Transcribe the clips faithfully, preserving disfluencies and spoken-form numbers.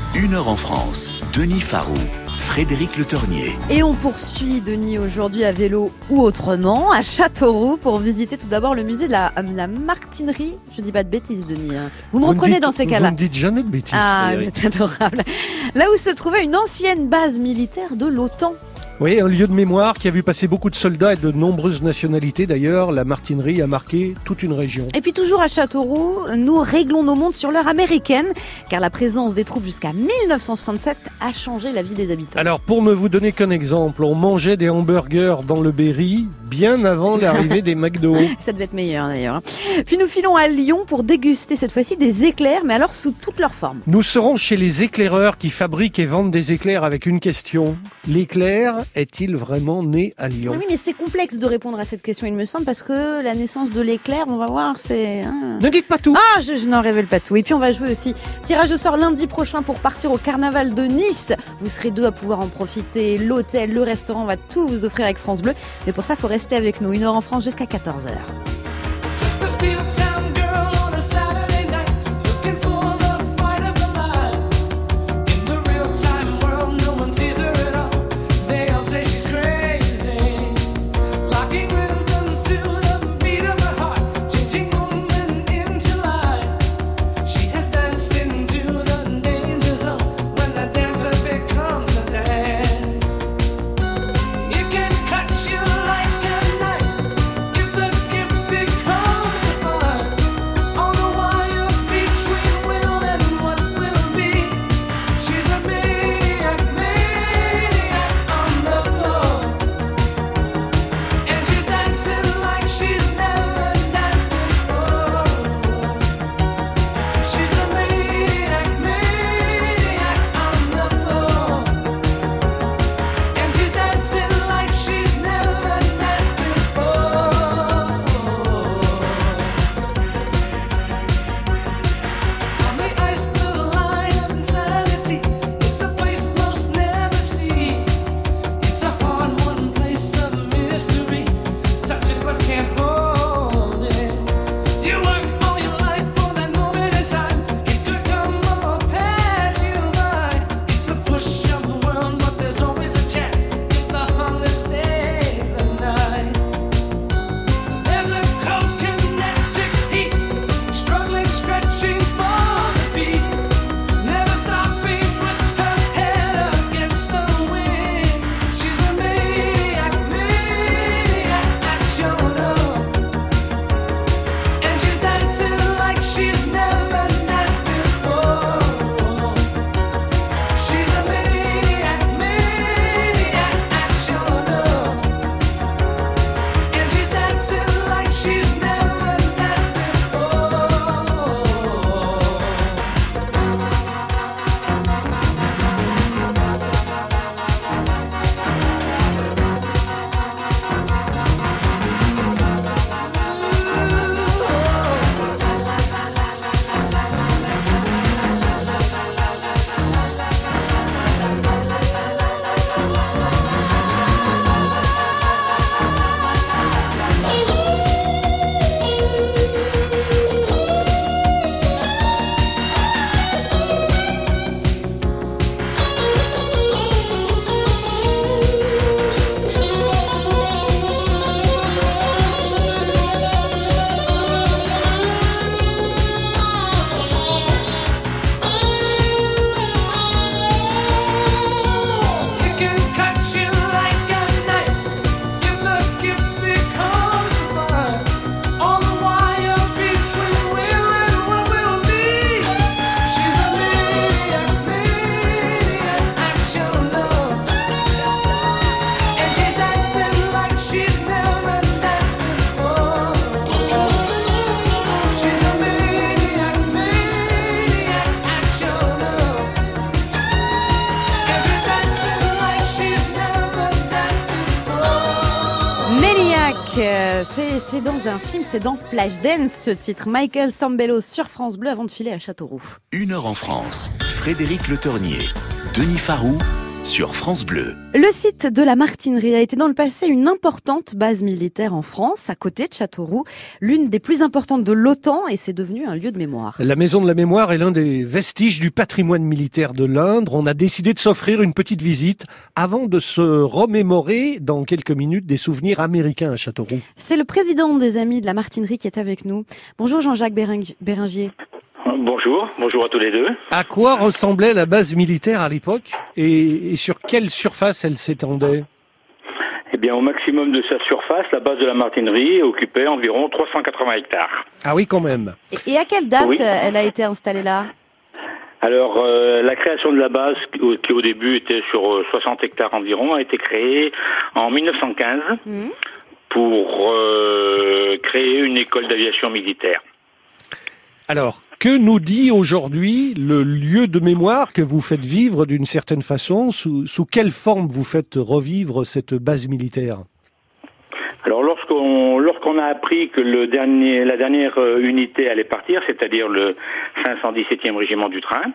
Une heure en France, Denis Farou, Frédéric Le Tornier. Et on poursuit, Denis, aujourd'hui à vélo ou autrement, à Châteauroux, pour visiter tout d'abord le musée de la, la Martinerie. Je dis pas de bêtises, Denis. Vous me vous reprenez me dites, dans ces cas-là. Vous ne dites jamais de bêtises, Ah, Frédéric. c'est adorable. Là où se trouvait une ancienne base militaire de l'OTAN. Oui, un lieu de mémoire qui a vu passer beaucoup de soldats et de nombreuses nationalités. D'ailleurs, la Martinerie a marqué toute une région. Et puis toujours à Châteauroux, nous réglons nos montres sur l'heure américaine, car la présence des troupes jusqu'à mille neuf cent soixante-sept a changé la vie des habitants. Alors, pour ne vous donner qu'un exemple, on mangeait des hamburgers dans le Berry bien avant l'arrivée des McDo. Ça devait être meilleur d'ailleurs. Puis nous filons à Lyon pour déguster cette fois-ci des éclairs, mais alors sous toutes leurs formes. Nous serons chez les éclaireurs qui fabriquent et vendent des éclairs avec une question. L'éclair est-il vraiment né à Lyon ? Oui, mais c'est complexe de répondre à cette question, il me semble, parce que la naissance de l'éclair, on va voir, c'est... Hein... Ne dites pas tout. Ah, je, je n'en révèle pas tout. Et puis on va jouer aussi tirage au sort lundi prochain pour partir au carnaval de Nice. Vous serez deux à pouvoir en profiter. L'hôtel, le restaurant, on va tout vous offrir avec France Bleu. Mais pour ça, il faut rester avec nous. Une heure en France jusqu'à quatorze heures. C'est, c'est dans un film, c'est dans Flashdance, ce titre. Michael Sambello sur France Bleu avant de filer à Châteauroux. Une heure en France, Frédéric Le Tornier, Denis Farou, sur France Bleu. Le site de la Martinerie a été dans le passé une importante base militaire en France, à côté de Châteauroux, l'une des plus importantes de l'OTAN, et c'est devenu un lieu de mémoire. La Maison de la Mémoire est l'un des vestiges du patrimoine militaire de l'Indre. On a décidé de s'offrir une petite visite avant de se remémorer dans quelques minutes des souvenirs américains à Châteauroux. C'est le président des Amis de la Martinerie qui est avec nous. Bonjour Jean-Jacques Béringier. Bonjour, bonjour à tous les deux. À quoi ressemblait la base militaire à l'époque et, et sur quelle surface elle s'étendait ? Eh bien, au maximum de sa surface, la base de la Martinerie occupait environ trois cent quatre-vingts hectares. Ah oui, quand même. Et, et à quelle date oui. elle a été installée là ? Alors, euh, la création de la base, qui au début était sur soixante hectares environ, a été créée en mille neuf cent quinze mmh. pour euh, créer une école d'aviation militaire. Alors, que nous dit aujourd'hui le lieu de mémoire que vous faites vivre d'une certaine façon ? Sous, sous quelle forme vous faites revivre cette base militaire ? Alors, lorsqu'on lorsqu'on a appris que le dernier, la dernière unité allait partir, c'est-à-dire le cinq cent dix-septième régiment du train,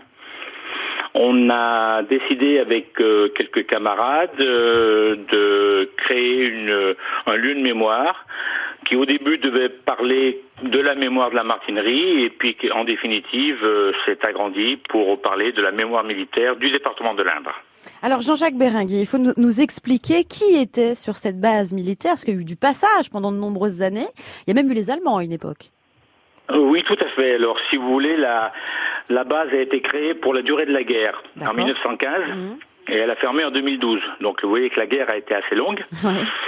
on a décidé avec euh, quelques camarades euh, de créer une, un lieu de mémoire qui au début devait parler de la mémoire de la Martinerie et puis qui en définitive euh, s'est agrandi pour parler de la mémoire militaire du département de l'Indre. Alors Jean-Jacques Béringuier, il faut nous expliquer qui était sur cette base militaire, parce qu'il y a eu du passage pendant de nombreuses années. Il y a même eu les Allemands à une époque. Euh, oui, tout à fait. Alors si vous voulez, la, la base a été créée pour la durée de la guerre. D'accord. En mille neuf cent quinze. Mmh. Et elle a fermé en deux mille douze. Donc vous voyez que la guerre a été assez longue. Ouais.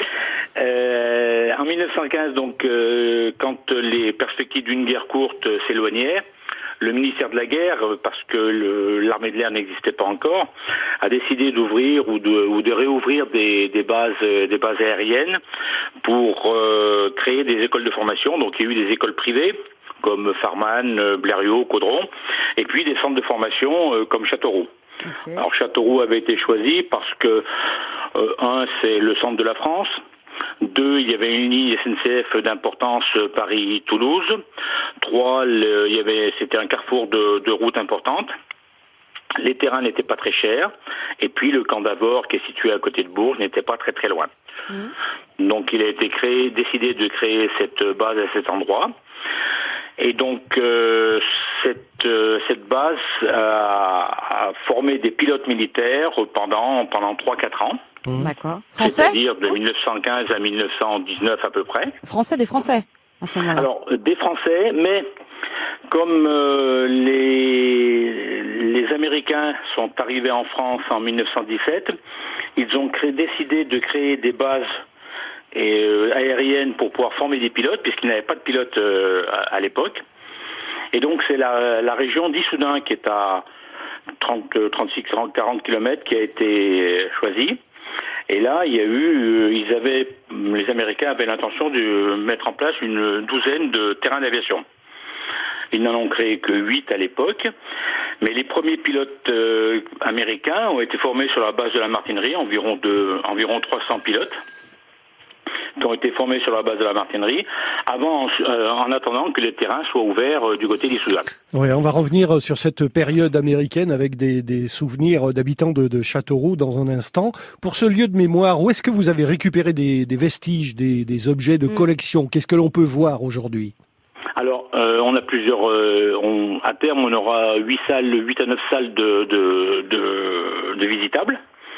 Euh, en mille neuf cent quinze, donc, euh, quand les perspectives d'une guerre courte s'éloignaient, le ministère de la Guerre, parce que le, l'armée de l'air n'existait pas encore, a décidé d'ouvrir ou de, ou de réouvrir des, des bases, des bases aériennes pour euh, créer des écoles de formation. Donc il y a eu des écoles privées comme Farman, Blériot, Caudron, et puis des centres de formation euh, comme Châteauroux. Okay. Alors Châteauroux avait été choisi parce que euh, un, c'est le centre de la France. Deux, il y avait une ligne S N C F d'importance Paris-Toulouse. Trois, le, il y avait, c'était un carrefour de, de routes importantes. Les terrains n'étaient pas très chers. Et puis le camp d'Avord, qui est situé à côté de Bourges, n'était pas très très loin. Mmh. Donc il a été créé, décidé de créer cette base à cet endroit. Et donc euh, cette euh, cette base a, a formé des pilotes militaires pendant pendant trois quatre ans. D'accord. Français ? C'est-à-dire de mille neuf cent quinze à mille neuf cent dix-neuf à peu près. Français, des Français à ce moment-là. Alors des Français, mais comme euh, les les Américains sont arrivés en France en mille neuf cent dix-sept, ils ont créé, décidé de créer des bases et euh, aérienne pour pouvoir former des pilotes, puisqu'ils n'avaient pas de pilotes euh, à, à l'époque. Et donc c'est la, la région d'Issoudun qui est à trente, trente-six, quarante kilomètres qui a été choisie. Et là, il y a eu, euh, ils avaient, les Américains avaient l'intention de mettre en place une douzaine de terrains d'aviation. Ils n'en ont créé que huit à l'époque, mais les premiers pilotes euh, américains ont été formés sur la base de la Martinerie, environ de, environ trois cents pilotes, qui ont été formés sur la base de la Martinerie, avant, euh, en attendant que les terrains soient ouverts euh, du côté d'Issoudun. Oui, on va revenir sur cette période américaine avec des, des souvenirs d'habitants de, de Châteauroux dans un instant. Pour ce lieu de mémoire, où est-ce que vous avez récupéré des, des vestiges, des, des objets de collection ? Qu'est-ce que l'on peut voir aujourd'hui ? Alors, euh, on a plusieurs. Euh, on, à terme, on aura huit salles, huit à neuf salles de, de, de, de visitables.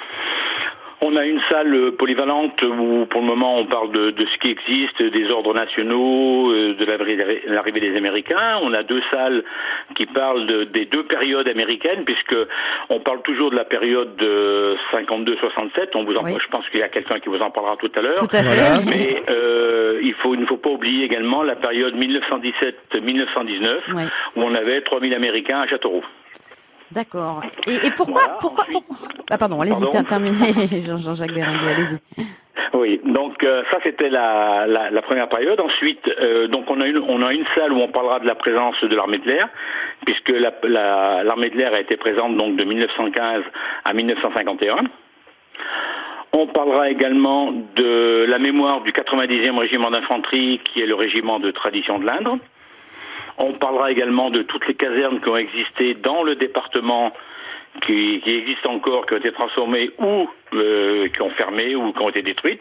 On a une salle polyvalente où, pour le moment, on parle de, de ce qui existe, des ordres nationaux, de l'arrivée des Américains. On a deux salles qui parlent de, des deux périodes américaines, puisque on parle toujours de la période de cinquante-deux soixante-sept. On vous en, oui. Je pense qu'il y a quelqu'un qui vous en parlera tout à l'heure. Tout à fait. Voilà. Mais euh, il faut, il ne faut pas oublier également la période mille neuf cent dix-sept mille neuf cent dix-neuf, oui. où on avait trois mille Américains à Châteauroux. D'accord. Et, et pourquoi, voilà. pourquoi, pourquoi Ah pardon, allez-y, terminez, Jean-Jacques Béringuier, allez-y. Oui, donc euh, ça c'était la, la, la première période. Ensuite, euh, donc on a une on a une salle où on parlera de la présence de l'armée de l'air, puisque la, la, l'armée de l'air a été présente donc de mille neuf cent quinze à mille neuf cent cinquante et un. On parlera également de la mémoire du quatre-vingt-dixième régiment d'infanterie, qui est le régiment de tradition de l'Indre. On parlera également de toutes les casernes qui ont existé dans le département, qui, qui existent encore, qui ont été transformées ou euh, qui ont fermé ou qui ont été détruites.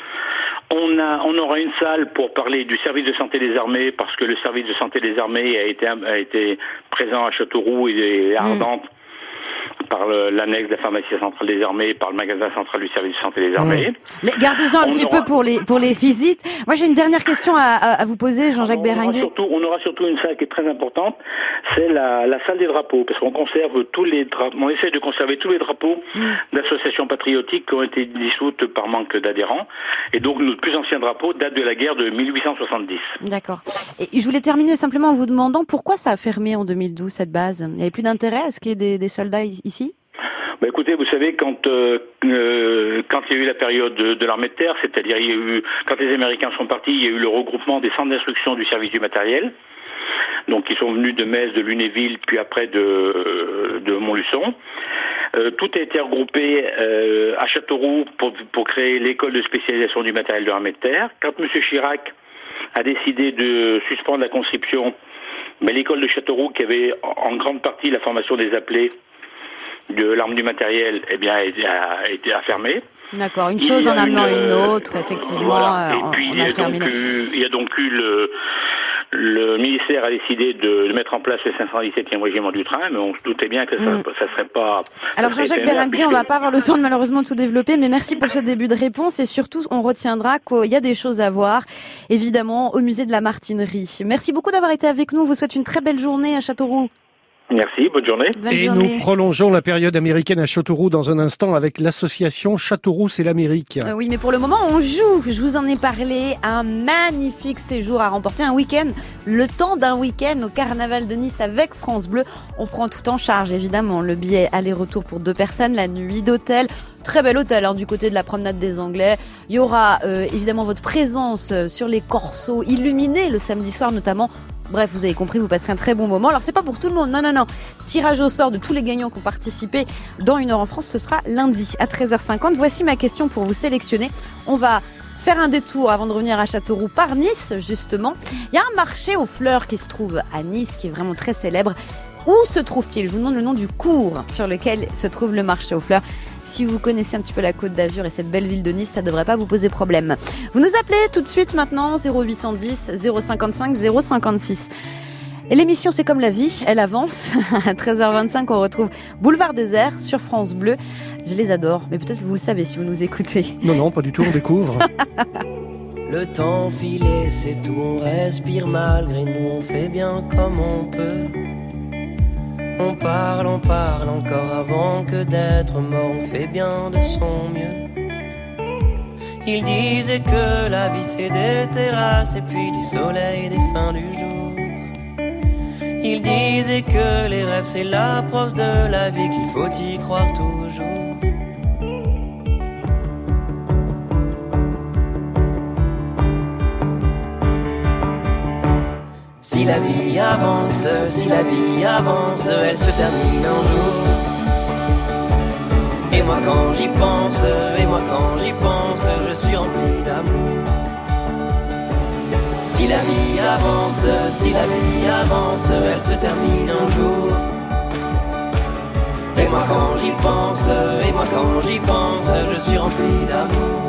On a, on aura une salle pour parler du service de santé des armées, parce que le service de santé des armées a été, a été présent à Châteauroux et à Ardentes. Mmh. Par le, l'annexe de la pharmacie centrale des armées, par le magasin central du service de santé des armées. Mmh. Gardez-en un on petit aura... peu pour les pour les visites. Moi, j'ai une dernière question à, à, à vous poser, Jean-Jacques Béringuet. On aura surtout une salle qui est très importante, c'est la, la salle des drapeaux, parce qu'on conserve tous les drapeaux, on essaie de conserver tous les drapeaux mmh. d'associations patriotiques qui ont été dissoutes par manque d'adhérents. Et donc, notre plus ancien drapeau date de la guerre de mille huit cent soixante-dix. D'accord. Et je voulais terminer simplement en vous demandant pourquoi ça a fermé en deux mille douze, cette base. Il n'y avait plus d'intérêt à ce qu'il y ait des, des soldats ici? Bah écoutez, vous savez, quand euh, euh, quand il y a eu la période de, de l'armée de terre, c'est-à-dire il y a eu quand les Américains sont partis, il y a eu le regroupement des centres d'instruction du service du matériel, donc ils sont venus de Metz, de Lunéville, puis après de de Montluçon. Euh, tout a été regroupé euh, à Châteauroux pour pour créer l'école de spécialisation du matériel de l'armée de terre. Quand M. Chirac a décidé de suspendre la conscription, mais l'école de Châteauroux, qui avait en grande partie la formation des appelés de l'arme du matériel, eh bien, a été fermée. D'accord, une chose en amenant une, une autre, effectivement. Voilà. Et on, puis, on il, y a donc eu, il y a donc eu le, le ministère a décidé de, de mettre en place le cinq cent dix-septième régiment du train, mais on se doutait bien que ça, mm. ça serait pas... Alors Jean-Jacques Béringuet, on va pas avoir le temps de malheureusement de tout développer, mais merci pour ce début de réponse et surtout, on retiendra qu'il y a des choses à voir, évidemment, au musée de la Martinerie. Merci beaucoup d'avoir été avec nous, on vous souhaite une très belle journée à Châteauroux. Merci, bonne journée. Bonne et journée. Nous prolongeons la période américaine à Châteauroux dans un instant avec l'association Châteauroux, c'est l'Amérique. Euh, oui, mais pour le moment, on joue. Je vous en ai parlé. Un magnifique séjour à remporter, un week-end, le temps d'un week-end au Carnaval de Nice avec France Bleu. On prend tout en charge, évidemment. Le billet aller-retour pour deux personnes, la nuit d'hôtel. Très bel hôtel hein, du côté de la promenade des Anglais. Il y aura euh, évidemment votre présence sur les corsos illuminés le samedi soir notamment. Bref, vous avez compris, vous passerez un très bon moment. Alors, c'est pas pour tout le monde. Non, non, non. Tirage au sort de tous les gagnants qui ont participé dans Une heure en France, ce sera lundi à treize heures cinquante. Voici ma question pour vous sélectionner. On va faire un détour avant de revenir à Châteauroux par Nice, justement. Il y a un marché aux fleurs qui se trouve à Nice, qui est vraiment très célèbre. Où se trouve-t-il? Je vous demande le nom du cours sur lequel se trouve le marché aux fleurs. Si vous connaissez un petit peu la Côte d'Azur et cette belle ville de Nice, ça ne devrait pas vous poser problème. Vous nous appelez tout de suite maintenant, zéro huit cent dix, zéro cinquante-cinq, zéro cinquante-six. Et l'émission C'est comme la vie, elle avance. À treize heures vingt-cinq, on retrouve Boulevard Désert sur France Bleu. Je les adore, mais peut-être que vous le savez si vous nous écoutez. Non, non, pas du tout, on découvre. Le temps filé, c'est tout, on respire malgré nous, on fait bien comme on peut. On parle, on parle encore avant que d'être mort, on fait bien de son mieux. Il disait que la vie c'est des terrasses et puis du soleil et des fins du jour. Il disait que les rêves c'est la preuve de la vie, qu'il faut y croire toujours. Si la vie avance, si la vie avance, elle se termine un jour. Et moi quand j'y pense, et moi quand j'y pense, je suis rempli d'amour. Si la vie avance, si la vie avance, elle se termine un jour. Et moi quand j'y pense, et moi quand j'y pense, je suis rempli d'amour.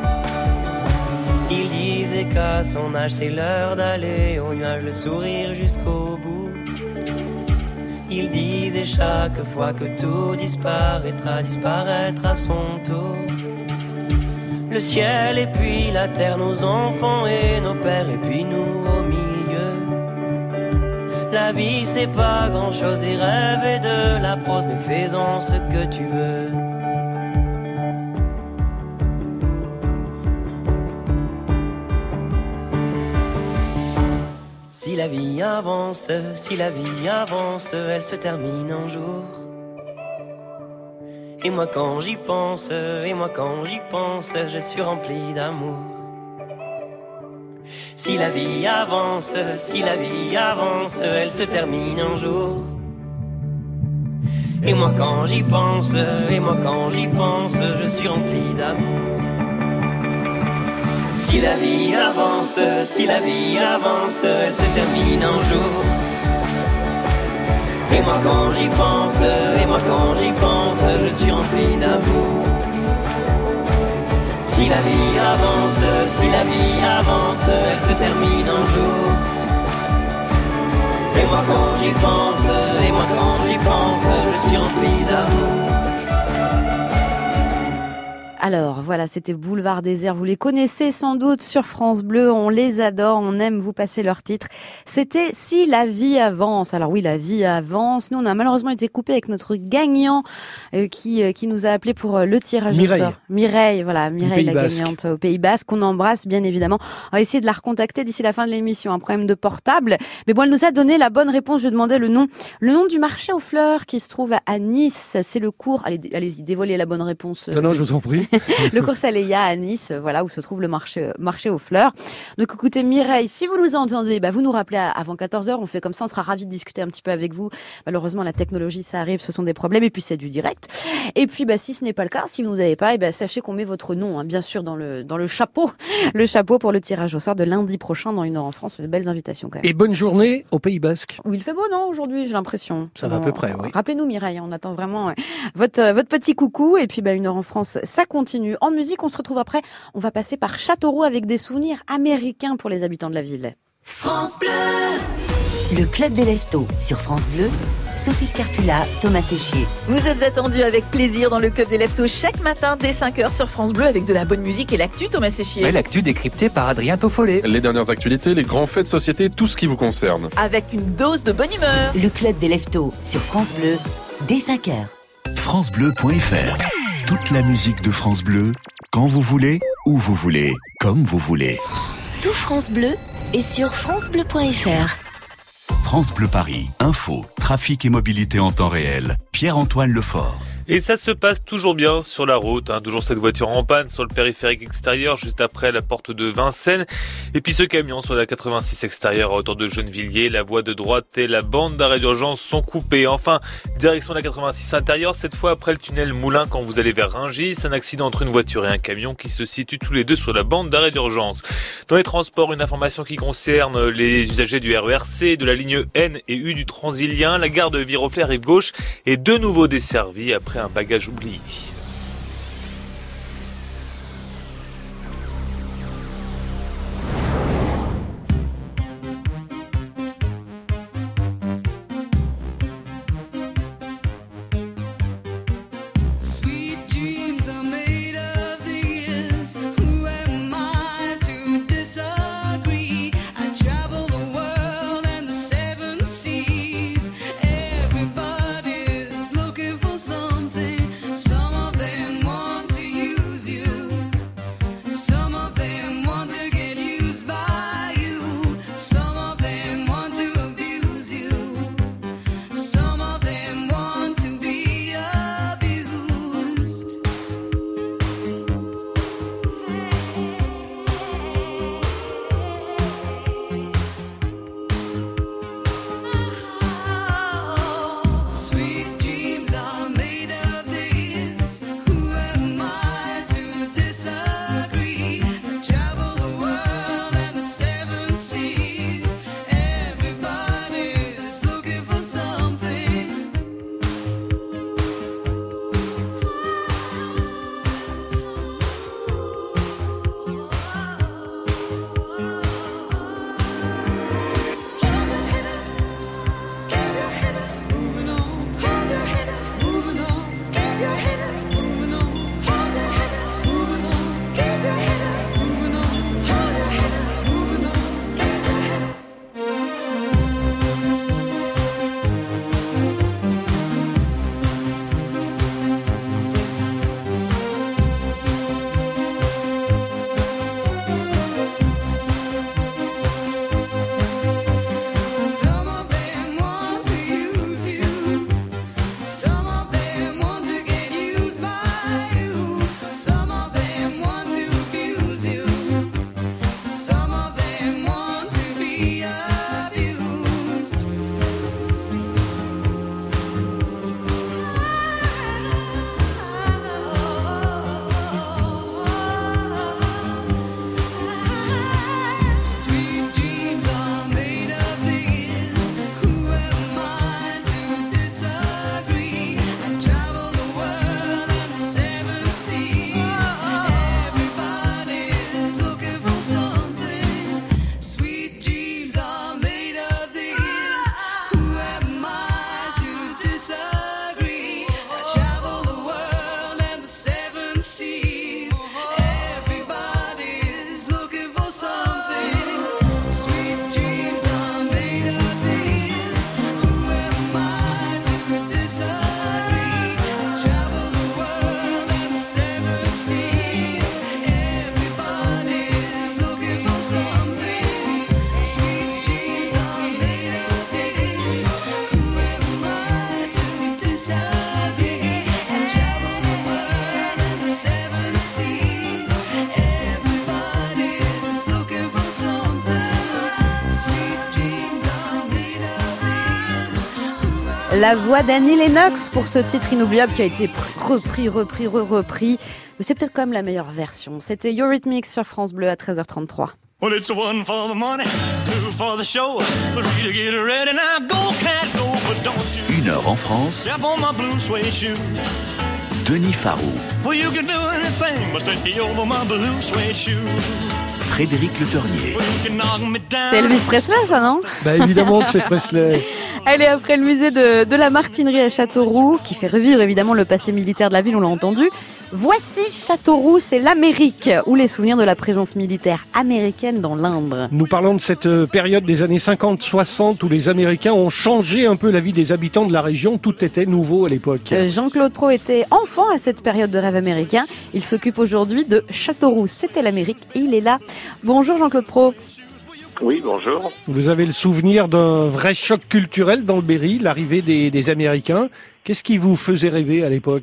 Il disait qu'à son âge c'est l'heure d'aller au nuage, le sourire jusqu'au bout. Il disait chaque fois que tout disparaîtra, disparaître à son tour. Le ciel et puis la terre, nos enfants et nos pères, et puis nous au milieu. La vie c'est pas grand chose, des rêves et de la prose, mais fais-en ce que tu veux. Si la vie avance, si la vie avance, elle se termine un jour. Et moi quand j'y pense, et moi quand j'y pense, je suis rempli d'amour. Si la vie avance, si la vie avance, elle se termine un jour. Et moi quand j'y pense, et moi quand j'y pense, je suis rempli d'amour. Si la vie avance, si la vie avance, elle se termine un jour. Et moi quand j'y pense, et moi moi quand j'y pense, je suis rempli d'amour. Si la vie avance, si la vie avance, elle se termine un jour. Et moi quand j'y pense, et moi quand j'y pense, je suis rempli d'amour. Alors voilà, c'était Boulevard Désert. Vous les connaissez sans doute sur France Bleu. On les adore, on aime vous passer leurs titres. C'était Si la vie avance. Alors oui, la vie avance. Nous, on a malheureusement été coupé avec notre gagnant euh, qui euh, qui nous a appelé pour euh, le tirage Mireille. au sort. Mireille, voilà, Mireille la Basque. gagnante au Pays Basque. On embrasse bien évidemment. On va essayer de la recontacter d'ici la fin de l'émission. Un problème de portable, mais bon, elle nous a donné la bonne réponse. Je demandais le nom, le nom du marché aux fleurs qui se trouve à Nice. C'est le cours. Allez, allez-y, dévoilez la bonne réponse. Non, non, je vous en prie. Le cours Saléa à Nice, voilà où se trouve le marché marché aux fleurs. Donc écoutez Mireille, si vous nous entendez, bah vous nous rappelez avant quatorze heures, on fait comme ça, on sera ravis de discuter un petit peu avec vous. Malheureusement la technologie ça arrive, ce sont des problèmes et puis c'est du direct. Et puis bah si ce n'est pas le cas, si vous n'avez pas, et bah sachez qu'on met votre nom hein, bien sûr dans le dans le chapeau, le chapeau pour le tirage au sort de lundi prochain dans Une heure en France, de belles invitations quand même. Et bonne journée au Pays Basque. Où il fait beau non aujourd'hui, j'ai l'impression. Ça va à peu près, oui. Rappelez-nous Mireille, on attend vraiment ouais, votre euh, votre petit coucou et puis bah Une heure en France, ça continue. En musique, on se retrouve après. On va passer par Châteauroux avec des souvenirs américains pour les habitants de la ville. France Bleu. Le Club des Leftos sur France Bleu. Sophie Scarpula, Thomas Séchier. Vous êtes attendus avec plaisir dans le Club des Leftos chaque matin dès cinq heures sur France Bleu avec de la bonne musique et l'actu, Thomas Séchier. Ouais, l'actu décryptée par Adrien Toffollet. Les dernières actualités, les grands faits de société, tout ce qui vous concerne. Avec une dose de bonne humeur. Le Club des Leftos sur France Bleu dès cinq heures. francebleu point f r. Toute la musique de France Bleu, quand vous voulez, où vous voulez, comme vous voulez. Tout France Bleu est sur francebleu point f r. France Bleu Paris, info, trafic et mobilité en temps réel. Pierre-Antoine Lefort. Et ça se passe toujours bien sur la route, hein. Toujours cette voiture en panne sur le périphérique extérieur juste après la porte de Vincennes. Et puis ce camion sur la quatre-vingt-six extérieure à hauteur de Gennevilliers, la voie de droite et la bande d'arrêt d'urgence sont coupées. Enfin, direction la quatre-vingt-six intérieure, cette fois après le tunnel Moulin quand vous allez vers Rungis. Un accident entre une voiture et un camion qui se situent tous les deux sur la bande d'arrêt d'urgence. Dans les transports, une information qui concerne les usagers du R E R C, de la ligne N et U du Transilien. La gare de Viroflay rive gauche est de nouveau desservie après un bagage oublié. Some of La voix d'Annie Lennox pour ce titre inoubliable qui a été repris, repris, re-repris. Mais c'est peut-être quand même la meilleure version. C'était Eurythmics sur France Bleu à treize heures trente-trois. Well, it's one for the money, two for the show, three to get ready. Now go, cat, go, but don't you Une heure en France. step on my blue suede shoe. Denis Farou. Well, you can do anything but take over my blue suede shoe. Frédéric Le Ternier. Well, you can knock me down. C'est Elvis Presley, ça, non? Bah évidemment que c'est Presley. Allez, après le musée de, de la Martinerie à Châteauroux, qui fait revivre évidemment le passé militaire de la ville, on l'a entendu. Voici Châteauroux, c'est l'Amérique, ou les souvenirs de la présence militaire américaine dans l'Indre. Nous parlons de cette période des années cinquante soixante où les Américains ont changé un peu la vie des habitants de la région. Tout était nouveau à l'époque. Euh, Jean-Claude Pro était enfant à cette période de rêve américain. Il s'occupe aujourd'hui de Châteauroux. C'était l'Amérique et il est là. Bonjour Jean-Claude Pro. Oui, bonjour. Vous avez le souvenir d'un vrai choc culturel dans le Berry, l'arrivée des, des Américains. Qu'est-ce qui vous faisait rêver à l'époque ?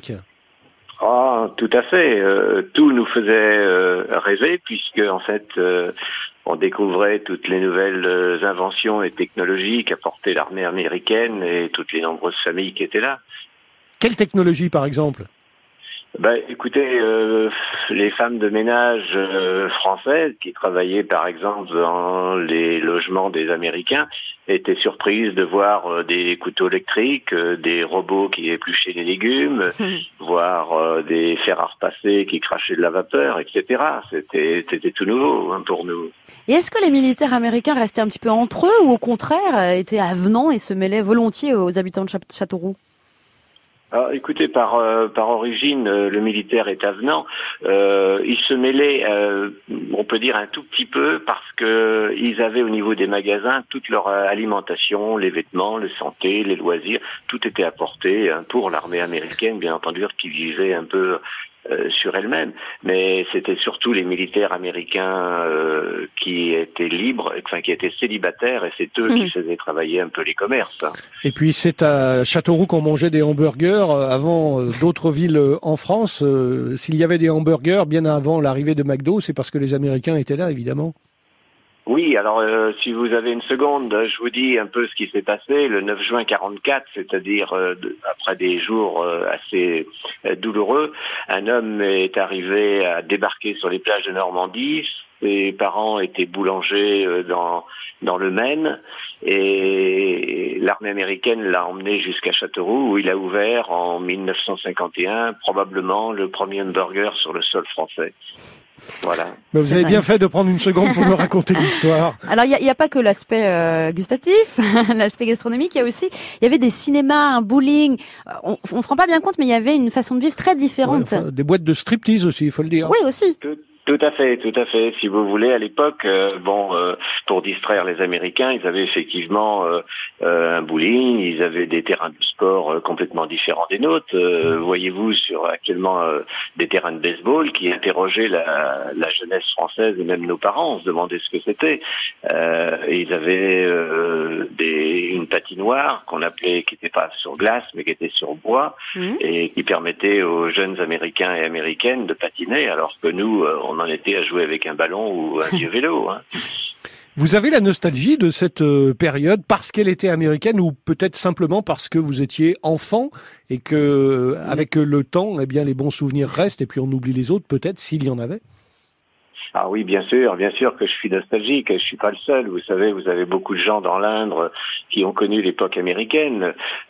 Ah, tout à fait. Euh, tout nous faisait euh, rêver puisque en fait, euh, on découvrait toutes les nouvelles euh, inventions et technologies qu'apportait l'armée américaine et toutes les nombreuses familles qui étaient là. Quelle technologie, par exemple ? Ben, écoutez, euh, les femmes de ménage euh, françaises qui travaillaient par exemple dans les logements des Américains étaient surprises de voir euh, des couteaux électriques, euh, des robots qui épluchaient les légumes, voir euh, des fers à repasser qui crachaient de la vapeur, et cetera. C'était, c'était tout nouveau hein, pour nous. Et est-ce que les militaires américains restaient un petit peu entre eux ou au contraire étaient avenants et se mêlaient volontiers aux habitants de Châteauroux ? Alors, écoutez, par euh, par origine, euh, le militaire est avenant. Euh, il se mêlait, euh, on peut dire un tout petit peu, parce que ils avaient au niveau des magasins toute leur euh, alimentation, les vêtements, les santé, les loisirs, tout était apporté hein, pour l'armée américaine, bien entendu, qui vivait un peu euh, sur elle-même. Mais c'était surtout les militaires américains euh, qui étaient libres, enfin qui étaient célibataires, et c'est eux mmh. qui faisaient travailler un peu les commerces. Hein. Et puis c'est à Châteauroux qu'on mangeait des hamburgers avant d'autres villes en France. Euh, s'il y avait des hamburgers bien avant l'arrivée de McDo, c'est parce que les Américains étaient là, évidemment. Oui, alors euh, si vous avez une seconde, je vous dis un peu ce qui s'est passé le neuf juin quarante-quatre, c'est-à-dire euh, de, après des jours euh, assez euh, douloureux. Un homme est arrivé à débarquer sur les plages de Normandie. Ses parents étaient boulangers euh, dans dans le Maine et l'armée américaine l'a emmené jusqu'à Châteauroux où il a ouvert en mille neuf cent cinquante et un probablement le premier hamburger sur le sol français. Voilà. Mais vous avez bien fait de prendre une seconde pour me raconter l'histoire. Alors, il n'y a, a pas que l'aspect euh, gustatif, l'aspect gastronomique, il y a aussi, il y avait des cinémas, un bowling. On ne se rend pas bien compte, mais il y avait une façon de vivre très différente. Ouais, enfin, des boîtes de striptease aussi, il faut le dire. Oui, aussi. Tout, tout à fait, tout à fait. Si vous voulez, à l'époque, euh, bon, euh, pour distraire les Américains, ils avaient effectivement euh, euh, un bowling, ils avaient des terrains de sport euh, complètement différents des nôtres. Euh, voyez-vous sur actuellement euh, des terrains de baseball qui interrogeaient la, la jeunesse française et même nos parents. On se demandait ce que c'était. Euh, et ils avaient euh, des, une patinoire qu'on appelait, qui n'était pas sur glace, mais qui était sur bois, mmh. et qui permettait aux jeunes Américains et Américaines de patiner, alors que nous, euh, on en était à jouer avec un ballon ou un vieux vélo. Hein. Vous avez la nostalgie de cette euh, période parce qu'elle était américaine ou peut-être simplement parce que vous étiez enfant et que euh, avec le temps, eh bien les bons souvenirs restent et puis on oublie les autres peut-être s'il y en avait. Ah oui, bien sûr, bien sûr que je suis nostalgique, je suis pas le seul. Vous savez, vous avez beaucoup de gens dans l'Indre qui ont connu l'époque américaine.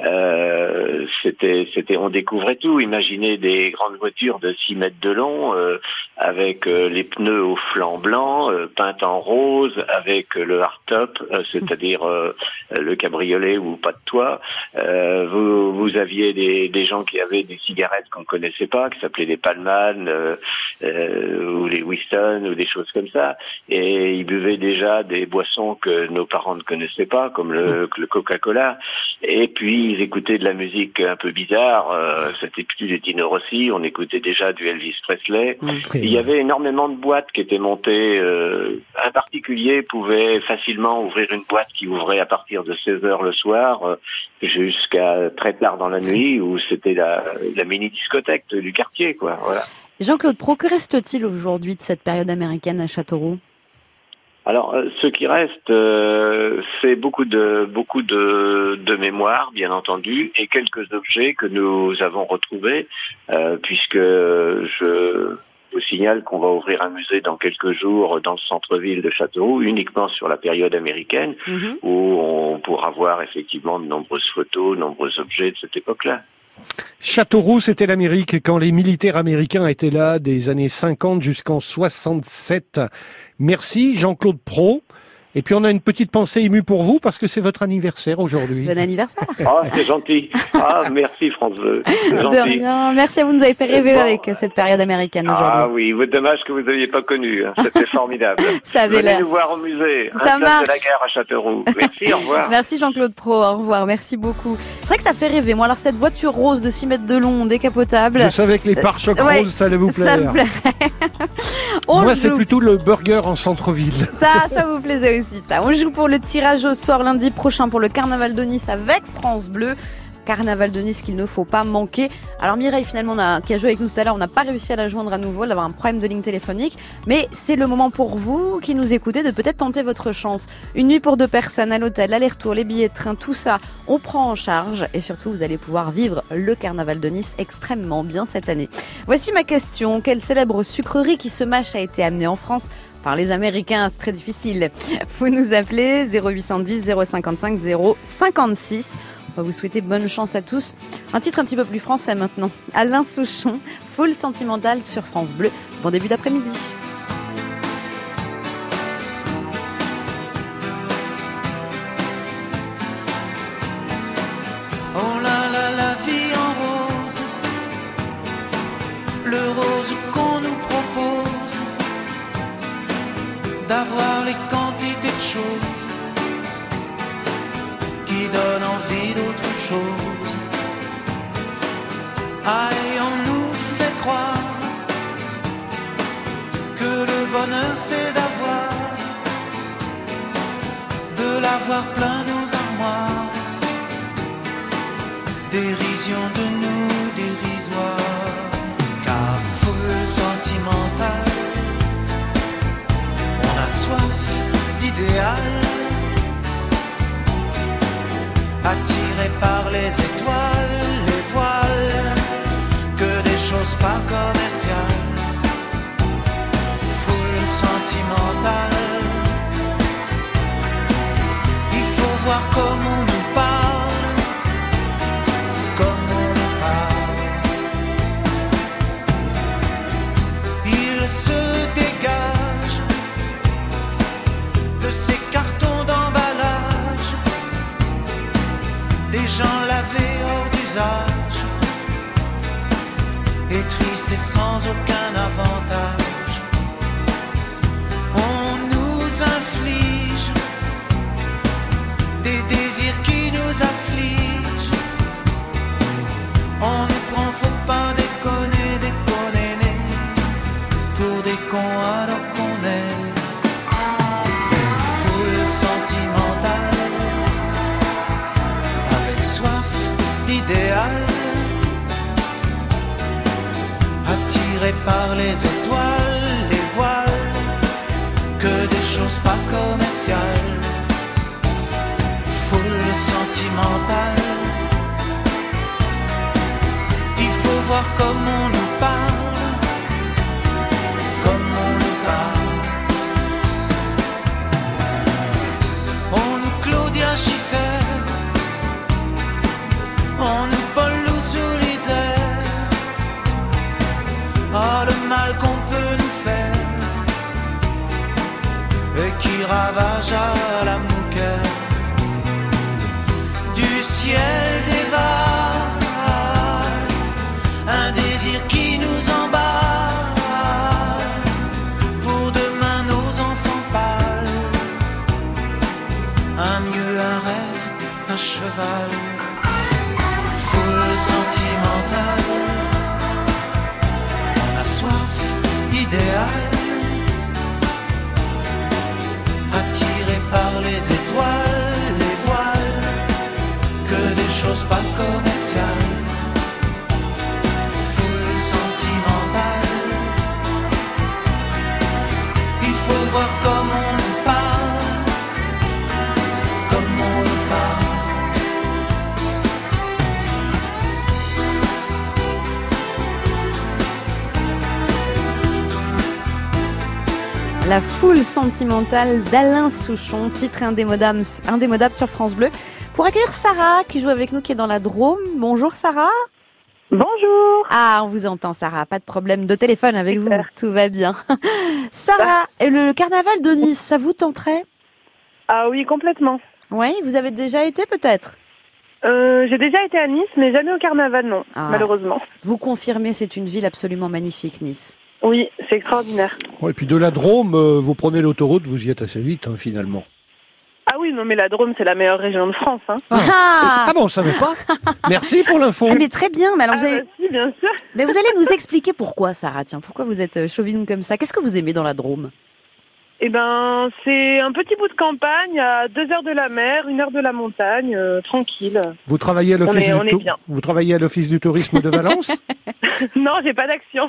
Euh, c'était, c'était, on découvrait tout. Imaginez des grandes voitures de six mètres de long, euh, avec euh, les pneus au flanc blanc, euh, peintes en rose, avec euh, le hardtop, euh, c'est-à-dire euh, le cabriolet ou pas de toit. Euh, vous, vous aviez des, des gens qui avaient des cigarettes qu'on connaissait pas, qui s'appelaient les Palman euh, euh, ou les Winston, des choses comme ça, et ils buvaient déjà des boissons que nos parents ne connaissaient pas, comme le, le Coca-Cola, et puis ils écoutaient de la musique un peu bizarre, euh, c'était plus du Tino Rossi, on écoutait déjà du Elvis Presley. Okay. Il y avait énormément de boîtes qui étaient montées, euh, un particulier pouvait facilement ouvrir une boîte qui ouvrait à partir de seize heures le soir, euh, jusqu'à très tard dans la nuit, où c'était la, la mini-discothèque du quartier, quoi, voilà. Jean-Claude Pro, que reste-t-il aujourd'hui de cette période américaine à Châteauroux ? Alors, euh, ce qui reste, euh, c'est beaucoup de beaucoup de, de mémoire, bien entendu, et quelques objets que nous avons retrouvés, euh, puisque je vous signale qu'on va ouvrir un musée dans quelques jours dans le centre-ville de Châteauroux, uniquement sur la période américaine, mmh. où on pourra voir effectivement de nombreuses photos, de nombreux objets de cette époque-là. Châteauroux, c'était l'Amérique quand les militaires américains étaient là des années cinquante jusqu'en soixante-sept. Merci Jean-Claude Prault. Et puis on a une petite pensée émue pour vous parce que c'est votre anniversaire aujourd'hui. Bon anniversaire. Ah, c'est gentil. Ah, merci France Bleu. C'est gentil. De rien. Merci à vous, nous avez fait rêver bon. avec cette période américaine aujourd'hui. Ah oui, dommage que vous n'aviez pas connu. Hein. C'était formidable. Ça avait Venez l'air. nous voir au musée. Ça marche. de la Guerre à Châteauroux. Merci, au revoir. Merci Jean-Claude Prault, au revoir. Merci beaucoup. C'est vrai que ça fait rêver. Moi, alors cette voiture rose de six mètres de long, décapotable. Je savais que les pare-chocs euh, ouais, roses, ça allait vous plaire. Ça me plairait. Moi, c'est plutôt le burger en centre-ville. Ça, ça vous plaisait aussi, ça. On joue pour le tirage au sort lundi prochain pour le Carnaval de Nice avec France Bleu. Carnaval de Nice qu'il ne faut pas manquer. Alors Mireille, finalement, on a, qui a joué avec nous tout à l'heure, on n'a pas réussi à la joindre à nouveau, elle avait un problème de ligne téléphonique, mais c'est le moment pour vous qui nous écoutez de peut-être tenter votre chance. Une nuit pour deux personnes à l'hôtel, l'aller-retour, les billets de train, tout ça, on prend en charge et surtout vous allez pouvoir vivre le Carnaval de Nice extrêmement bien cette année. Voici ma question, quelle célèbre sucrerie qui se mâche a été amenée en France par les Américains? C'est très difficile. Vous nous appelez zéro huit cent dix zéro cinquante-cinq zéro cinquante-six. On va vous souhaiter bonne chance à tous. Un titre un petit peu plus français maintenant. Alain Souchon, Full Sentimental sur France Bleu. Bon début d'après-midi. Oh là là, la vie en rose, le rose qu'on nous propose, d'avoir les quantités de choses qui donne envie d'autre chose. Aïe, on nous fait croire que le bonheur c'est d'avoir, de l'avoir plein nos armoires. Dérision de nous dérisoire, car full sentimental, on a soif d'idéal. Attiré par les étoiles, les voiles, que des choses pas commerciales. Full sentimental, il faut voir comment on nous parle, comme on nous parle. Il se dégage de ces cartons d'emballage, des gens lavés hors d'usage, et tristes et sans aucun avantage. On nous inflige des désirs qui nous affligent. On nous prend, faut pas déconner, déconner, pour des cons alors qu'on est des foules sentimentales, soif d'idéal, attiré par les étoiles, les voiles, que des choses pas commerciales. Full sentimental, il faut voir comme on nous parle, comme on nous parle. On nous Claudia Schiffer, on nous Paul Solitaire. Oh, le mal qu'on peut nous faire et qui ravage à la mouquette du ciel dévale, un désir qui nous emballe, pour demain nos enfants pâles, un mieux, un rêve, un cheval. Full sentimental, on a soif d'idéal, attiré par les étoiles, les voiles, que des choses pas commerciales. Full sentimental, il faut voir comment on nous parle. La foule sentimentale d'Alain Souchon, titre indémodable, indémodable sur France Bleu. Pour accueillir Sarah qui joue avec nous, qui est dans la Drôme. Bonjour Sarah. Bonjour. Ah, on vous entend Sarah, pas de problème de téléphone avec vous, tout va bien. Sarah, le carnaval de Nice, ça vous tenterait? Ah oui, complètement. Oui, vous avez déjà été peut-être? Euh, j'ai déjà été à Nice, mais jamais au carnaval, non, ah. malheureusement. Vous confirmez, c'est une ville absolument magnifique, Nice. Oui, c'est extraordinaire. Ouais, et puis de la Drôme, euh, vous prenez l'autoroute, vous y êtes assez vite, hein, finalement. Ah oui, non, mais la Drôme, c'est la meilleure région de France. Hein. Ah. ah bon, on savait pas. Merci pour l'info. Mais très bien, mais alors ah vous allez... bah si, bien sûr. Mais vous allez nous expliquer pourquoi, Sarah, tiens, pourquoi vous êtes chauvine comme ça? Qu'est-ce que vous aimez dans la Drôme? Eh ben, c'est un petit bout de campagne à deux heures de la mer, une heure de la montagne, euh, tranquille. Vous travaillez à l'office on est, du on est bien. Vous travaillez à l'office du tourisme de Valence? Non, j'ai pas d'action.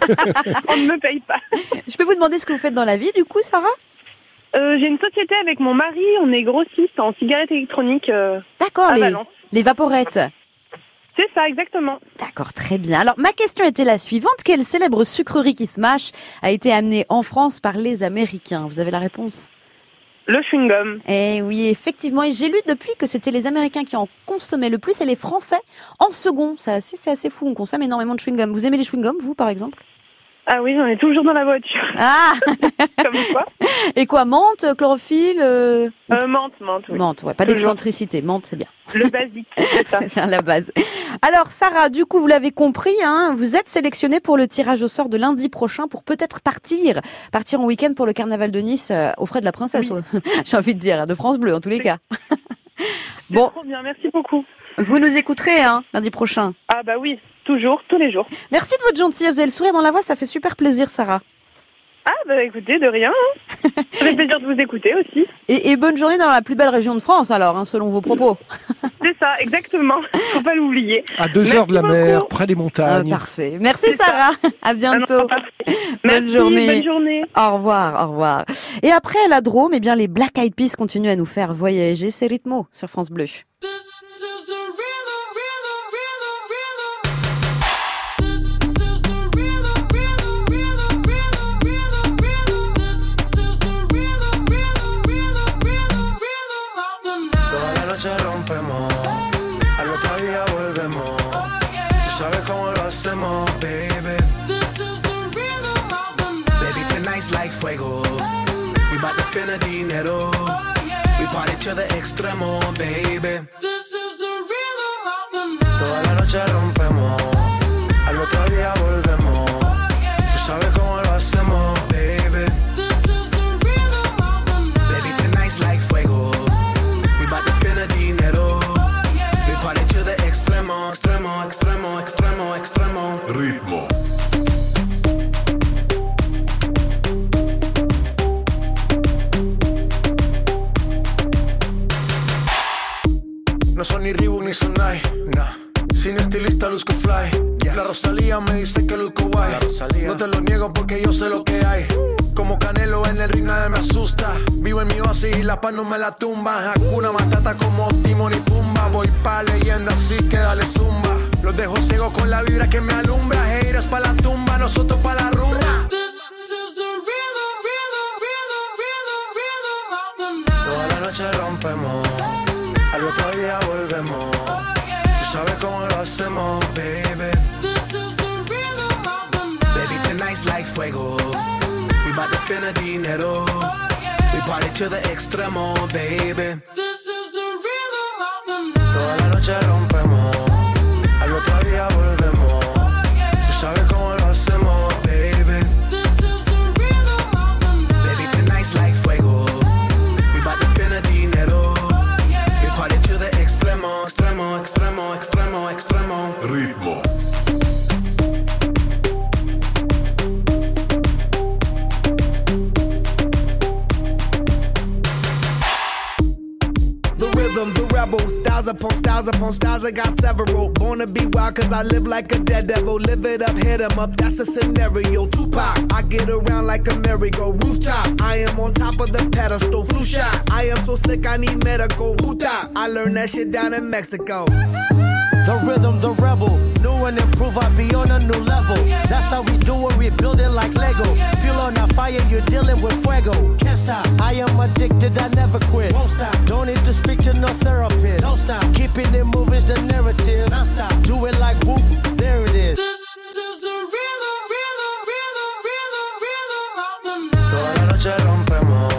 On ne me paye pas. Je peux vous demander ce que vous faites dans la vie, du coup, Sarah? euh, J'ai une société avec mon mari, on est grossiste en cigarettes électroniques. Euh, D'accord, les, les vaporettes. C'est ça, exactement. D'accord, très bien. Alors, ma question était la suivante. Quelle célèbre sucrerie qui se mâche a été amenée en France par les Américains? Vous avez la réponse? Le chewing-gum. Eh oui, effectivement. Et j'ai lu depuis que c'était les Américains qui en consommaient le plus et les Français en second. C'est assez, c'est assez fou. On consomme énormément de chewing-gum. Vous aimez les chewing-gums, vous, par exemple? Ah oui, j'en ai toujours dans la voiture. Ah. Comme quoi? Et quoi, menthe, chlorophylle euh... Euh, menthe, menthe, oui. Menthe, ouais, pas d'excentricité. Menthe, c'est bien. Le basique, c'est ça. C'est la base. Alors, Sarah, du coup, vous l'avez compris, hein, vous êtes sélectionnée pour le tirage au sort de lundi prochain pour peut-être partir, partir en week-end pour le carnaval de Nice euh, aux frais de la princesse. Oui. J'ai envie de dire, de France Bleu, en tous les cas. Bon. Trop bien, merci beaucoup. Vous nous écouterez, hein, lundi prochain. Ah bah oui, toujours, tous les jours. Merci de votre gentillesse, vous avez le sourire dans la voix, ça fait super plaisir, Sarah. Ah bah écoutez, de rien. Hein. Ça fait plaisir de vous écouter aussi. Et, et bonne journée dans la plus belle région de France alors, hein, selon vos propos. C'est ça, exactement. Faut pas l'oublier. À deux heures de la mer, près des montagnes. Ah, parfait. Merci Sarah. Ça. À bientôt. Ah non, bonne Merci, journée. Bonne journée. Au revoir, au revoir. Et après la Drôme, eh bien les Black Eyed Peas continuent à nous faire voyager. C'est Rythmo sur France Bleu. Rompemos, al otro día volvemos. Tú sabes cómo lo hacemos, baby. This is the rhythm of the night. Baby, tonight's like fuego. We bout to spend a dinero. We party to the extremo, baby. This is the rhythm of the night. Toda la noche rompemos, al otro día volvemos. Tú sabes cómo lo hacemos, baby. This is the rhythm of the night. Baby, tonight's like fuego. Extremo, extremo, extremo, extremo, extremo. Ritmo. No son ni Reebok ni Sonai, nah. Sin estilista luzco fly. Yes. La Rosalía me dice que luzco guay. No te lo niego porque yo sé lo que hay. Como Canelo en el ring nadie me asusta. Vivo en mi oasis y la paz no me la tumba. Hakuna Matata como Timon y Pumba. Voy pa' leyenda así que dale zumba. Los dejo ciegos con la vibra que me alumbra. Haters pa' la tumba, nosotros pa' la rumba. Toda la noche rompemos, al otro día volvemos. Tú sabes cómo lo hacemos, baby. Baby, tonight's like fuego. We bout to spend a dinero. We party to the extremo, baby. This is the rhythm of the night. Toda la noche rompemos, al otro día volvemos. Tú sabes cómo lo hacemos, baby. This is the rhythm of the night. Baby, tonight's like fuego. We bout to spend a dinero. We party to the extremo, extremo, extremo, extremo, extremo. Ritmo. The rebel, styles upon styles upon styles, I got several. Born to be wild cause I live like a dead devil. Live it up, hit 'em up, that's a scenario. Tupac, I get around like a merry-go rooftop. I am on top of the pedestal, flu shot. I am so sick I need medical. Puta, I learned that shit down in Mexico. The rhythm, the rebel. New and improve, I'll be on a new level. That's how we do it, we build it like Lego. Feel on a fire, you're dealing with fuego. Can't stop, I am addicted, I never quit. Won't stop, don't need to speak to no therapist. Don't stop, keeping it moving's the narrative. Don't stop, do it like whoop, there it is. This is the rhythm, rhythm, rhythm, rhythm, rhythm of the night. Toda la noche rompemos,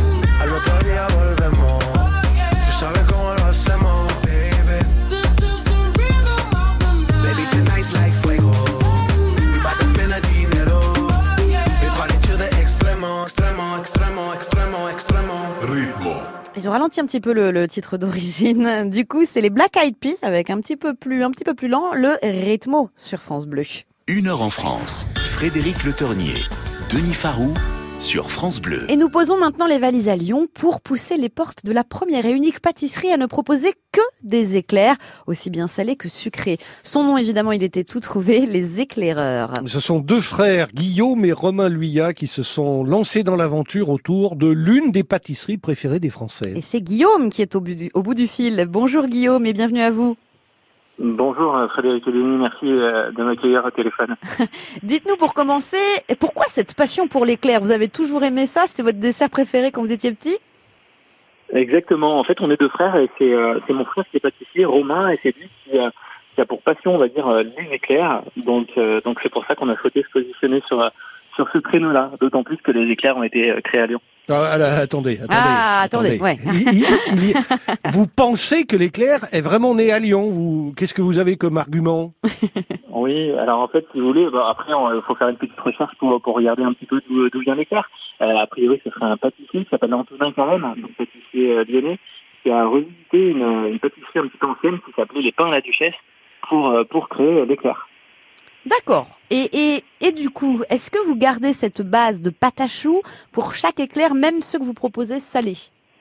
al otro día volvemos. Tú sabes cómo lo hacemos, baby. This is the rhythm of the night. Baby, tonight's like fuego. We bout to spend a dinero. We party to the extremo, extremo, extremo, extremo, extremo. Ritmo. Ils ont ralenti un petit peu le, le titre d'origine. Du coup, c'est les Black Eyed Peas avec un petit peu plus, un petit peu plus lent, le Ritmo sur France Bleu. Une heure en France. Frédéric Le Tornier, Denis Farou sur France Bleu. Et nous posons maintenant les valises à Lyon pour pousser les portes de la première et unique pâtisserie à ne proposer que des éclairs, aussi bien salés que sucrés. Son nom, évidemment, il était tout trouvé, les éclaireurs. Ce sont deux frères, Guillaume et Romain Luyat, qui se sont lancés dans l'aventure autour de l'une des pâtisseries préférées des Français. Et c'est Guillaume qui est au bout du, au bout du fil. Bonjour Guillaume et bienvenue à vous. Bonjour Frédéric et Denis, merci de m'accueillir au téléphone. Dites-nous pour commencer, pourquoi cette passion pour l'éclair? Vous avez toujours aimé ça? C'était votre dessert préféré quand vous étiez petit? Exactement, en fait on est deux frères et c'est, euh, c'est mon frère qui est pâtissier, Romain, et c'est lui qui, euh, qui a pour passion, on va dire, euh, les éclairs. Donc, euh, donc c'est pour ça qu'on a souhaité se positionner sur, sur ce créneau-là, d'autant plus que les éclairs ont été euh, créés à Lyon. Ah, là, attendez, attendez. Ah, attendez, attendez. ouais. Il, il, il, vous pensez que l'éclair est vraiment né à Lyon? Vous, qu'est-ce que vous avez comme argument? Oui, alors en fait, si vous voulez, bah, après, il faut faire une petite recherche pour, pour regarder un petit peu d'où, d'où vient l'éclair. Euh, a priori, ce serait un pâtissier qui s'appelle Antonin Carême, donc pâtissier euh, lyonnais, qui a revisité une, une pâtisserie un petit peu ancienne qui s'appelait les Pains à la Duchesse pour, euh, pour créer l'éclair. D'accord. Et, et, et du coup, est-ce que vous gardez cette base de pâte à choux pour chaque éclair, même ceux que vous proposez salés?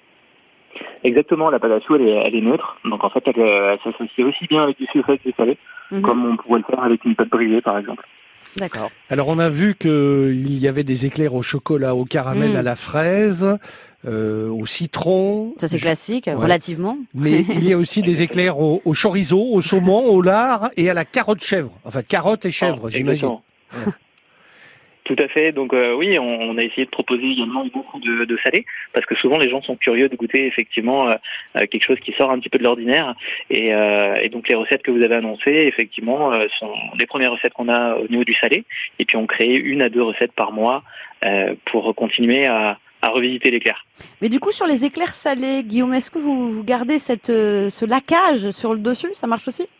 Exactement, la pâte à choux, elle est, elle est neutre. Donc en fait, elle, elle s'associe aussi bien avec du sucré que du salé, mmh. comme on pourrait le faire avec une pâte brisée, par exemple. D'accord. Alors on a vu qu'il y avait des éclairs au chocolat, au caramel, mmh. à la fraise, euh, au citron. Ça c'est classique, ouais. Relativement. Mais il y a aussi des éclairs au, au chorizo, au saumon, au lard et à la carotte chèvre. Enfin carotte et chèvre, oh, j'imagine. Ouais. Tout à fait. Donc euh, oui, on, on a essayé de proposer également beaucoup de, de salé, parce que souvent les gens sont curieux de goûter effectivement euh, quelque chose qui sort un petit peu de l'ordinaire. Et, euh, et donc les recettes que vous avez annoncées, effectivement, euh, sont les premières recettes qu'on a au niveau du salé. Et puis on crée une à deux recettes par mois euh, pour continuer à, à revisiter l'éclair. Mais du coup, sur les éclairs salés, Guillaume, est-ce que vous, vous gardez cette, euh, ce laquage sur le dessus? Ça marche aussi?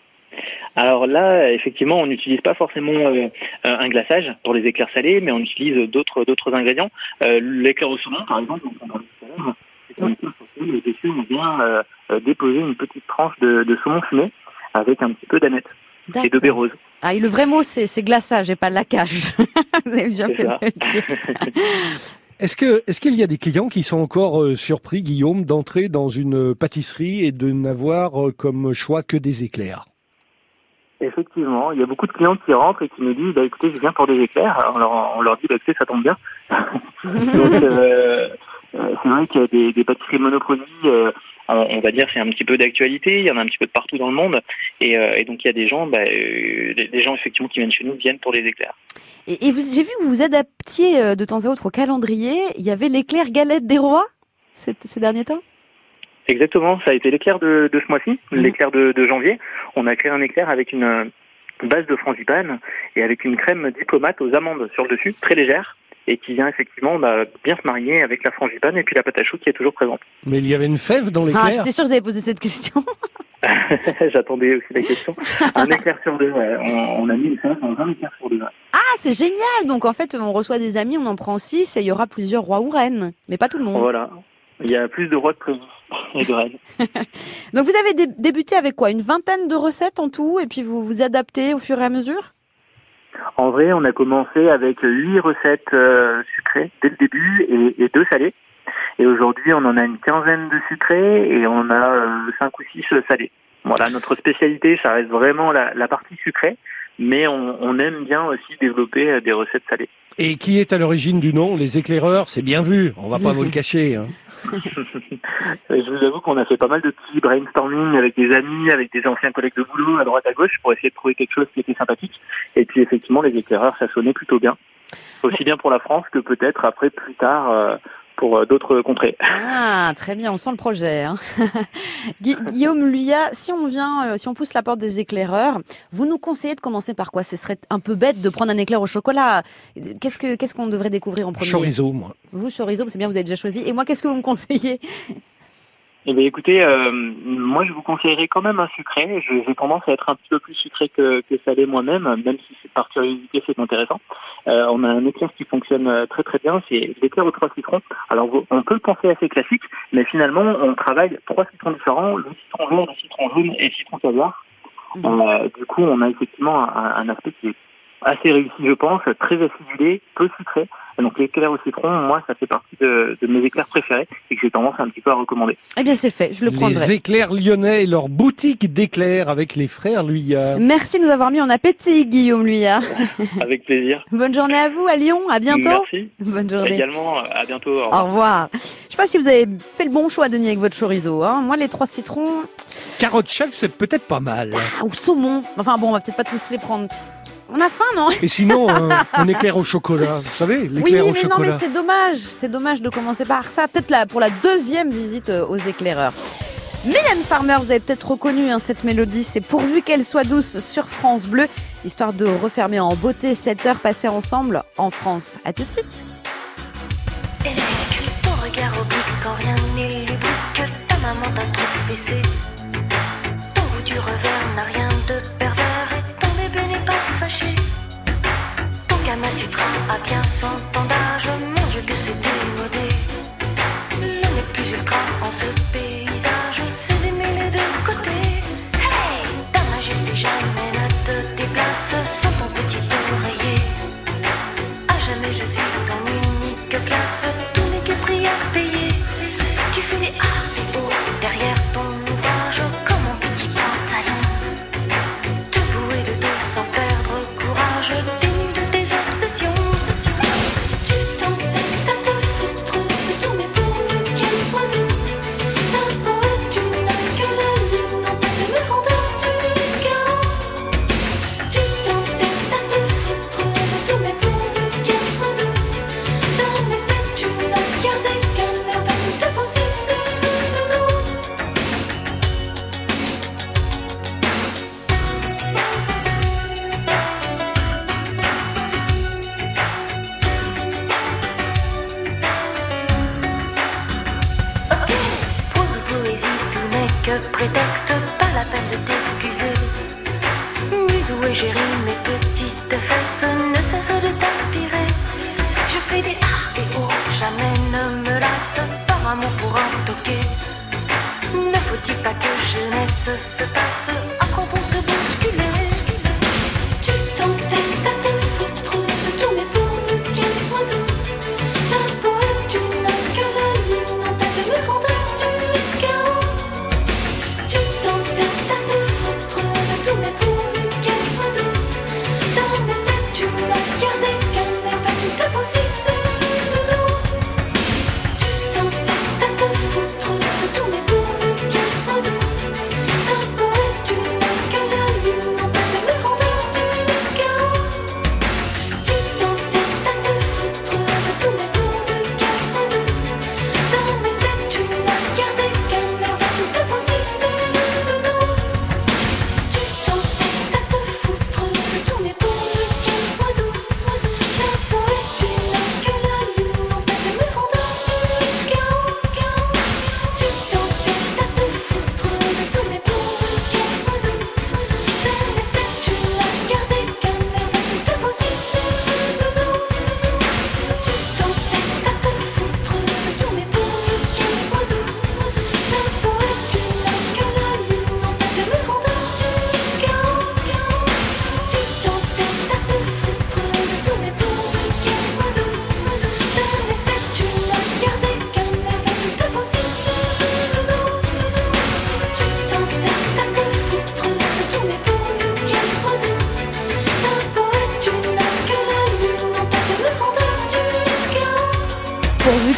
Alors là, effectivement, on n'utilise pas forcément euh, un glaçage pour les éclairs salés, mais on utilise d'autres d'autres ingrédients. Euh, l'éclair au saumon, par exemple, donc on a c'est un éclair sur lequel, et dessus, on vient euh, déposer une petite tranche de, de saumon fumé avec un petit peu d'aneth et de baie rose. Ah, et le vrai mot, c'est, c'est glaçage et pas laquage. Vous avez bien fait de le dire. Est-ce que, est-ce qu'il y a des clients qui sont encore euh, surpris, Guillaume, d'entrer dans une pâtisserie et de n'avoir euh, comme choix que des éclairs? Effectivement, il y a beaucoup de clients qui rentrent et qui nous disent bah, « écoutez, je viens pour des éclairs ». Alors on leur, on leur dit bah, « écoutez, ça tombe bien ». Donc euh, c'est vrai qu'il y a des, des pâtisseries monoprodies, euh, on va dire c'est un petit peu d'actualité, il y en a un petit peu de partout dans le monde. Et, euh, et donc il y a des gens, bah, euh, des gens effectivement qui viennent chez nous, viennent pour les éclairs. Et, et vous, j'ai vu que vous vous adaptiez de temps à autre au calendrier. Il y avait l'éclair galette des rois ces, ces derniers temps? Exactement, ça a été l'éclair de, de ce mois-ci, mmh. l'éclair de, de janvier. On a créé un éclair avec une base de frangipane et avec une crème diplomate aux amandes sur le dessus, très légère, et qui vient effectivement bah, bien se marier avec la frangipane et puis la pâte à choux qui est toujours présente. Mais il y avait une fève dans l'éclair? Ah, j'étais sûre que vous avez posé cette question. J'attendais aussi la question. Un éclair sur deux, ouais. on, on a mis une fève dans un éclair sur deux. Ouais. Ah, c'est génial! Donc en fait, on reçoit des amis, on en prend six et il y aura plusieurs rois ou reines, mais pas tout le monde. Voilà, il y a plus de rois que prévu. Et de reines. Donc vous avez dé- débuté avec quoi? Une vingtaine de recettes en tout et puis vous vous adaptez au fur et à mesure? En vrai, on a commencé avec huit recettes euh, sucrées dès le début et, et deux salées. Et aujourd'hui, on en a une quinzaine de sucrées et on a euh, cinq ou six salées. Voilà, notre spécialité, ça reste vraiment la, la partie sucrée. mais on, on aime bien aussi développer des recettes salées. Et qui est à l'origine du nom? Les éclaireurs, c'est bien vu, on va pas vous le cacher. Hein. Je vous avoue qu'on a fait pas mal de petits brainstorming avec des amis, avec des anciens collègues de boulot à droite à gauche pour essayer de trouver quelque chose qui était sympathique. Et puis effectivement, les éclaireurs, ça sonnait plutôt bien. Aussi bien pour la France que peut-être après plus tard euh, pour d'autres contrées. Ah, très bien, on sent le projet. Hein. Gu- Guillaume Luyat, si on vient, euh, si on pousse la porte des éclaireurs, vous nous conseillez de commencer par quoi? Ce serait un peu bête de prendre un éclair au chocolat. Qu'est-ce que, qu'est-ce qu'on devrait découvrir en premier? Chorizo, moi. Vous, chorizo, c'est bien, vous avez déjà choisi. Et moi, qu'est-ce que vous me conseillez? Eh bien, écoutez, euh, moi, je vous conseillerais quand même un sucré. Je, j'ai tendance à être un petit peu plus sucré que, que salé moi-même, même si c'est par curiosité, c'est intéressant. Euh, on a un éclair qui fonctionne très très bien, c'est l'éclair aux trois citrons. Alors, on peut le penser assez classique, mais finalement, on travaille trois citrons différents, le citron vert, le citron jaune et le citron caviar. Mmh. Euh, du coup, on a effectivement un, un aspect qui est assez réussi, je pense, très acidulé, peu sucré. Donc l'éclair au citron, moi, ça fait partie de, de mes éclairs préférés et que j'ai tendance un petit peu à recommander. Eh bien, c'est fait, je le prendrai. Les éclairs lyonnais et leur boutique d'éclairs avec les frères Luyat. Merci de nous avoir mis en appétit, Guillaume Luyat. Avec plaisir. Bonne journée à vous, à Lyon, à bientôt. Merci. Bonne journée. Également, à bientôt. Au revoir. Au revoir. Je sais pas si vous avez fait le bon choix, Denis, avec votre chorizo. Hein. Moi, les trois citrons... Carotte chef, c'est peut-être pas mal. Ah, ou saumon. Enfin bon, on va peut-être pas tous les prendre. On a faim, non? Et sinon, euh, un éclair au chocolat, vous savez, l'éclair oui, au mais chocolat. Oui, non, mais c'est dommage. C'est dommage de commencer par ça. Peut-être là, pour la deuxième visite aux éclaireurs. Mylène Farmer, vous avez peut-être reconnu hein, cette mélodie. C'est Pourvu qu'elle soit douce sur France Bleu, histoire de refermer en beauté cette heure passée ensemble en France. À tout de suite. Et mec, ton regard oblique quand rien n'est lubrique. Ta maman t'a trop fessé. Ton goût du revers n'a rien de pervers. Fâché. Ton Kama Sutra a bien cent ans d'âge. Mon Dieu que c'est démodé. L'on n'est plus ultra en ce paysage. C'est démêlé de côté. Hey, ta majesté jamais ne te déplace sans ton petit oreiller. À jamais je suis ton unique classe. Tout n'est que prix à payer. Tu fais des arts et beaux derrière ton ouvrage comme un petit pantalon. Dénu de tes obsessions, obsessions.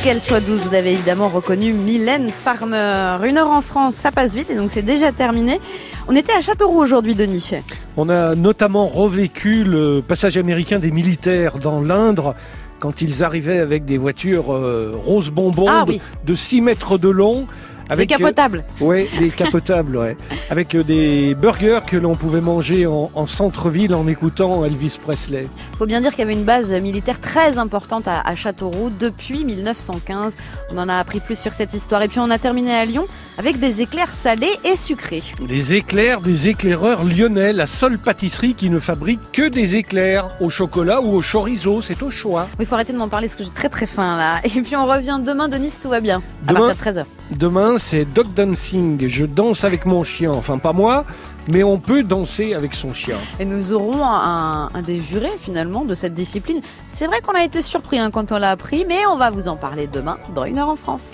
qu'elle soit douce, vous avez évidemment reconnu Mylène Farmer. Une heure en France, ça passe vite et donc c'est déjà terminé. On était à Châteauroux aujourd'hui, Denis. On a notamment revécu le passage américain des militaires dans l'Indre, quand ils arrivaient avec des voitures euh, rose bonbon ah, de, oui. de six mètres de long. Avec, des capotables. Euh, ouais, des capotables, ouais. Avec euh, des burgers que l'on pouvait manger en, en centre-ville en écoutant Elvis Presley. Faut bien dire qu'il y avait une base militaire très importante à, à Châteauroux depuis mille neuf cent quinze. On en a appris plus sur cette histoire. Et puis on a terminé à Lyon avec des éclairs salés et sucrés. Les éclairs des éclaireurs lyonnais, la seule pâtisserie qui ne fabrique que des éclairs au chocolat ou au chorizo, c'est au choix. Il faut arrêter de m'en parler parce que j'ai très très faim là. Et puis on revient demain, Denis, tout va bien, à demain, partir de treize heures. Demain, c'est Dog Dancing. Je danse avec mon chien. Enfin, pas moi, mais on peut danser avec son chien. Et nous aurons un, un des jurés, finalement, de cette discipline. C'est vrai qu'on a été surpris hein, quand on l'a appris, mais on va vous en parler demain dans Une heure en France.